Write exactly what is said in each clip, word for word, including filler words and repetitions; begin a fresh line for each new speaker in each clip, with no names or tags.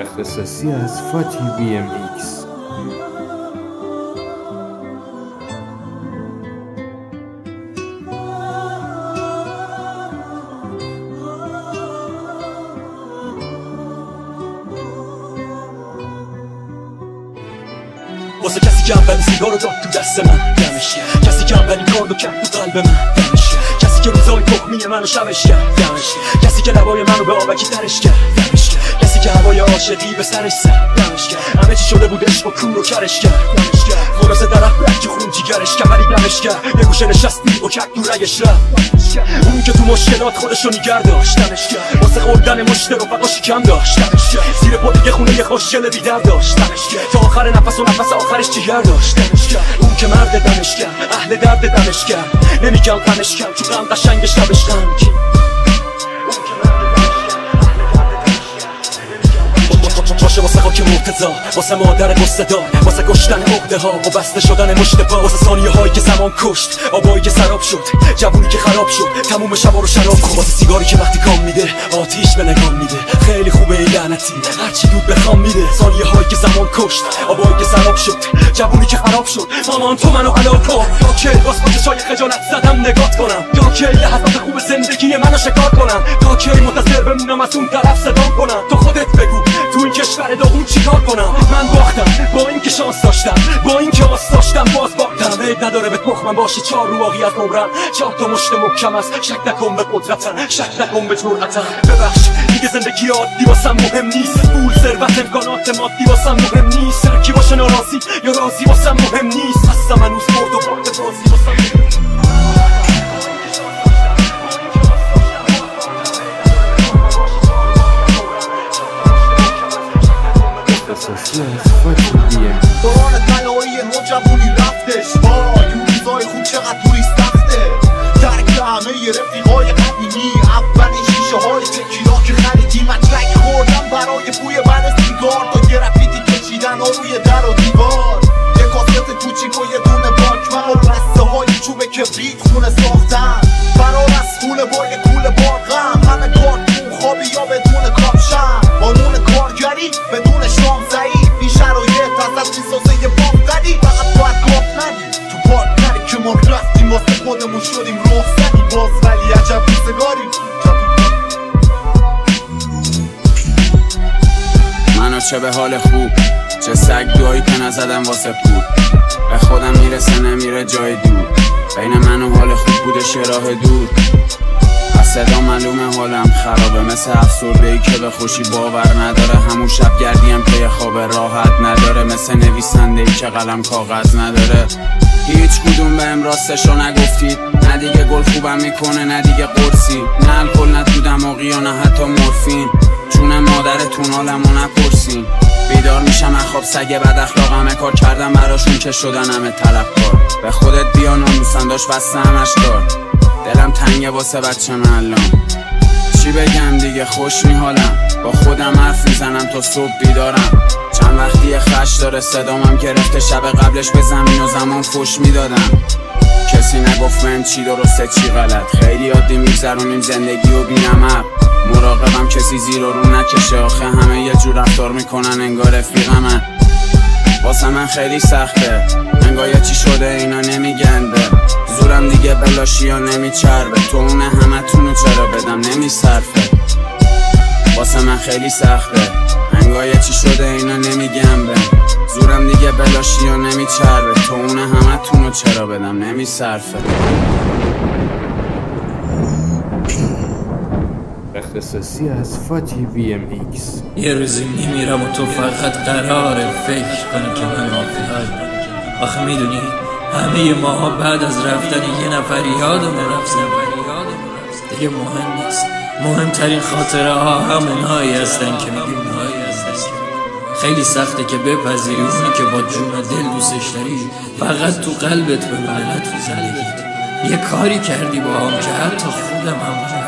اختصاصی از فاتی وی ام ایکس.
واسه کسی که اولین سیگارو داد تو دست من دمش گرم، کسی که اولین کاردو کرد تو قلب من دمش گرم، کسی که روزای تخمی منو شبش کرد دمش گرم، کسی که لبای منو به آبکی ترش کرد دمش گرم، کسی که هوای عاشقی به سرش زد دمش گرم، همه چی شده بود عشق و کور و کرش کرد دمش گرم، خلاصه درخت برگ خون جیگرش کرد ولی دمش کرد، یه گوشه نشستی و کرد تو رگش رفت، اون که تو مشکلات خودشو نگر داشت دمش گرم، واسه خوردن مشت رفقا شکم داشت دمش گرم، زیر پا دیگه خونه یه خوشگل بی‌درد داشت دمش گرم، تا آخر نفس و نفس آخرش جیگر داشت دمش گرم، اون که مرد دمش گرم، اهل درد دمش گرم، نمیگم غمش کم چون غم قشنگ شبش غمگین، باشه واسه خاک مرتضا، واسه مادر گستدار، واسه کشتن عقده ها و بسته شدن مشت پا، واسه ثانیه هایی که زمان کشت، آبایی که سراب شد، جوونی که خراب شد، تموم شبا رو شراب کن، واسه سیگاری که وقتی کام میده آتیش به نگام میده، خیلی خوبه این لعنتی هرچی دود بخوام میده، ثانیه هایی که زمان کشت، آبایی که سراب شد، جوونی که خراب شد، مامان تو منو حلال کن، تا کی واسه با چشای خجالت زدم نگات کنم، تا کی لحظات خوب زندگی منو شکار کنم، تا کی منتظر بمونم از اون طرف صدام کنم، تو خودت بگو تو این کشور داغون چیکار کنم، من باختم با اینکه شانس داشتم، با اینکه آس داشتم باز باختم، عیب نداره به تخمم باشه چهار رواقی از عمرم، چهار تا مشت محکم است، شک نکن به قدرتم، شک نکن به جرأتم، ببخش دیگه زندگی عادی واسم مهم نیست، پول ثروت امکانات مادی واسم مهم نیست، هر کی باشه ناراضی یا راضی واسم مهم نیست، هستم هنوز برد و باخت بازی واسم
اختصاصی از فاتی وی ام ایکس.
دوران طلایی نوجوانی رفتش، وای اون روزای خوب چقدر توی سخته، ترک همه رفیقای قدیمی، اولین شیشه های تکیلا که خریدی، مچلک خوردم برای بوی بر سیگار، تا گرافیتی کشیدن ها روی در و دیوار، یه کاسکت کوچیک و یه دونه باکمن و بسته های چوب کبریت خونه ساختن، فرار از خونه با یه کوله بارغم، همه کارتون خوابی یا بدون کاپشن، قانون کارگری بدون شام ضعیف، این شرایط ازت میسازه یه بام زدی، فقط باید گاف ندی تو پارک نری که ما رفتیم واسه خودمون شدیم رخصتی باز، ولی عجب روزگاری
منو چه به حال خوب، چه سگ دوایی که نزدم واسه پول، به خودم میرسه نمیره جای دور، بین من و حال خوب بودش یه راه دور، از صدا معلومه حالم خرابه، مثل افسرده‌ای که به خوشی باور نداره، همون شب گردیم که یه خواب راحت نداره، مثل نویسنده‌ای که قلم کاغذ نداره، هیچ کدوم بهم راستشو نگفتید، نه دیگه گل خوبم میکنه نه دیگه قرصی، نه الکل نه تو دماغی و نه حتی مورفین، چون مادرتون حالمو نپرسین، بیدار میشم از خواب سگ بد اخلاقمه، کار کردم براشون که شدن همه طلبکار، به خودت بیا ناموسن داشت بسته همش دار، دلم تنگه واسه بچه من الان، چی بگم دیگه خوش میحالم، با خودم حرف میزنم تا صبح بیدارم، چند وقتی خش داره صدامم گرفته، شب قبلش به زمین و زمان فوش میدادم، کسی نگفت من چی درسته چی غلط، خیلی عادی میگذرونیم زندگی و بی‌نمق، مراقبم کسی زیر و رو نکشه، آخه همه یه جور رفتار میکنن انگار رفیقمن، واسه من خیلی سخته، انگار چی شده اینا نمیگن، به زورم دیگه بلاشی یا نمیچربه، تو اونه همه تونو چرا بدم نمیصرفه، واسه من خیلی سخته، انگار چی شده اینا نمیگن، به زورم دیگه بلاشی یا نمیچربه، تو اونه همه تونو چرا بدم نمیصرفه.
اختصاصی از فاتی وی ام ایکس.
یه روزی میمیرم و تو فقط قراره فکر کنی که من آفیایی، آخه میدونی همه ماها بعد از رفتن یه نفر یادمون رفتن، دیگه مهم نیست، مهمترین خاطره ها همون هایی هستن که میگیم هایی هستن، خیلی سخته که بپذیری اونی که با جون و دل دوستش داری فقط تو قلبت بمونه، تو زندگیت یه کاری کردی با هم که حتی خودم هم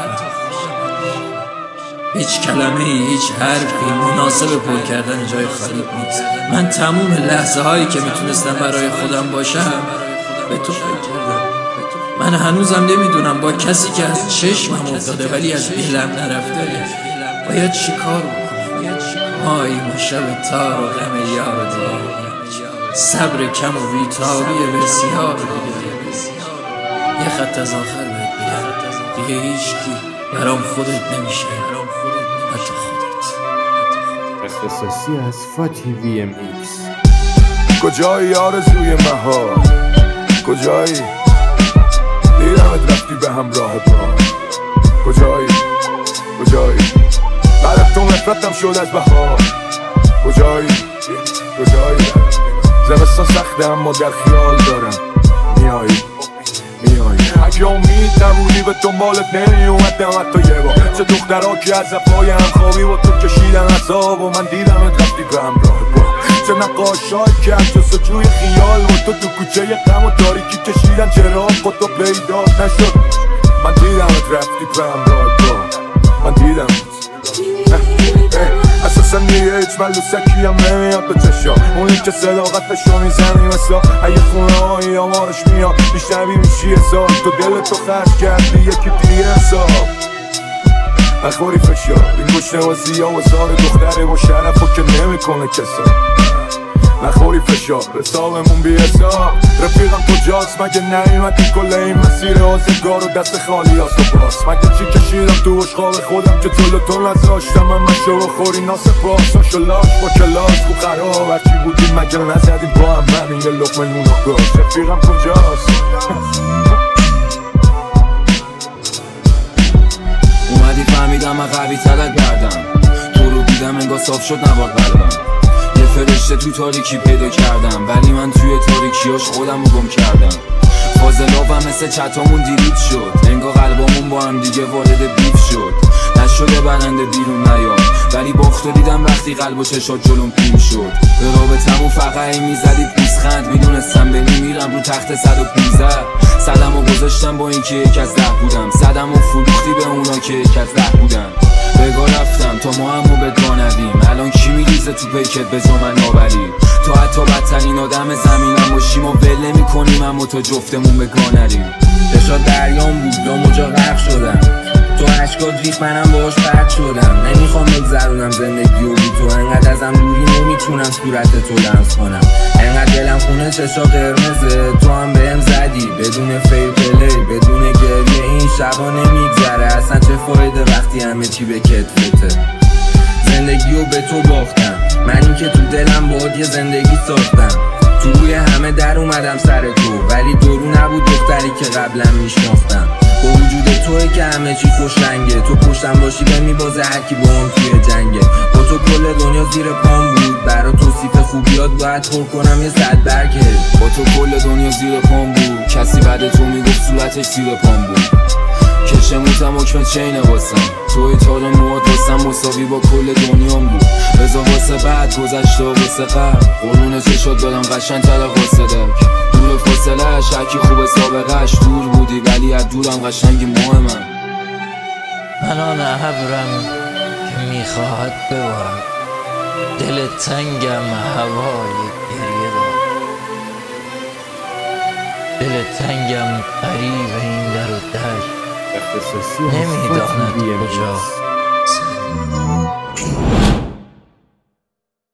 هیچ کلمه ای هیچ حرفی مناسب پر کردن جای خالی نیست، من تموم لحظه هایی که میتونستم برای خودم باشم به تو فکر کردم، من هنوزم نمیدونم با کسی که از چشمم افتاده ولی از دلم نرفته باید چی کار بکنم، مایی و شب تار و غم یار دیگه، صبر کم و بیتابی بسیار دیگه. یه خط از آخر بهت بگم، دیگه هیچکی برام خودت نمیشه، حتی خودت.
اختصاصی از فاتی وی ام ایکس.
کجایی آرزوی مهار، کجایی دیدمت رفتی به همراه با، کجایی کجایی بعد تو نفرتم شد از بهار، کجایی کجایی زمستان سخته اما در خیال دارم میایی میایی. اگه امید نبودی به دنبالت نمیومدم حتی یه بار. چه دخترها که از صفای همخوابی با تو کشیدن عذاب و من دیدمت رفتی به همراه با. چه نقاشایی که از جستجوی خیال و تو تو کوچه غم و تاریکی کشیدن چراغ خود تو پیدا نشد. من دیدمت رفتی به همراه با، من دیدمت اساسا دیگه هیچ ملوسکی هم نمیاد به چشا، اونی که صداقتشو میزنی مثلا اگه خونه هایی آمارش میاد میشنوی میشی حساب. تو دل تو خرج کردی یکی دیگه حساب، نخوری فشار این گوش نوازی ها و زار دختره و شرف و که نمیکنه کسا. نخوری فشار حسابمون بی حساب، رفیقم کجاست مگه نیومدی کل این مسیر آزگار و دست خالی هست و باز. مگه چی کشیدم تو اشغال خودم که جلو تو نذاشتم من مشو و خوری ناسپاس و شلاش با کلاس خوب خراب هرچی بودیم مگه نزدیم با هم همین یه لقمه نون و گاز. رفیقم کجاست
اومدی فهمیدم من قوی ترک کردم، تو رو دیدم انگاه صاف شد نباد قلبم. یه فرشته تو تاریکی پیدا کردم ولی من توی تاریکیاش خودم رو گم کردم. فاضلابم مثل چتامون دیلیت شد، انگاه قلبامون با هم دیگه وارد بیف شد. نشده برنده بیرون نیام ولی باختو دیدم وقتی قلب و چشات جلوم پیم شد. به رابطمون فقعی میزدی پوزخند، میدونستم بینی میرم رو تخت صد و پونزده. صدم و گذاشتم با اینکه یک از ده بودم، صدم و فروختی به اونا که یک از ده بودن. بگاه رفتم تا ما همو بگاه ندیم، الان کی میریزه تو پیکت به جا من آوری. تو حتی بدترین آدم زمینم باشیم و ول نمی کنیم اما تا جفتمون بگاه نریم.
دشا دریام بود دو مجا غرق شدم، تو عشقات ریخ منم باهاش پرد شدم. نمیخوام بگذرونم زندگی و بی تو، انقدر ازم دوری نمیتونم صورت تو لمس کنم. انقدر دلم خونه چشا قرمزه، تو هم بهم زدی بدون فیر پلی بدون گریه. این شبا نمیگذره اصلا، چه فایده وقتی همه چی به کتفته. زندگیو به تو باختم، من این که تو دلم باهات یه زندگی ساختم. تو روی همه در اومدم سر تو ولی دورو نبود دختری که قبلا میشناختم. با وجود توی که همه چی خوش رنگه، تو پشتم باشی به میبازه هرکی با هم توی جنگه. با تو کل دنیا زیر پام بود، برا توصیف خوبیات باید پر کنم یه صد برگه.
با تو کل دنیا زیر پام بود، کسی بعد تو میگفت صورتش زیر پام بود. کشه موتم حکم چینه واسم، توی تار موات واسم مساوی با کل دنیام بود. بزا واسه بعد گذشته و واسه قبل، قرون چشات دادم قشنگ تر واسه دک. دور فاصله شکی خوب سابقهش، دور بودی ولی از دورم قشنگی ماه من.
من آن ابرم که میخواهد ببارم، دل تنگم هوای گریه دارم. دل تنگم قریب این در و در،
اختصاصی از فاتی
نمیداند
وی ام ایکس.
کجا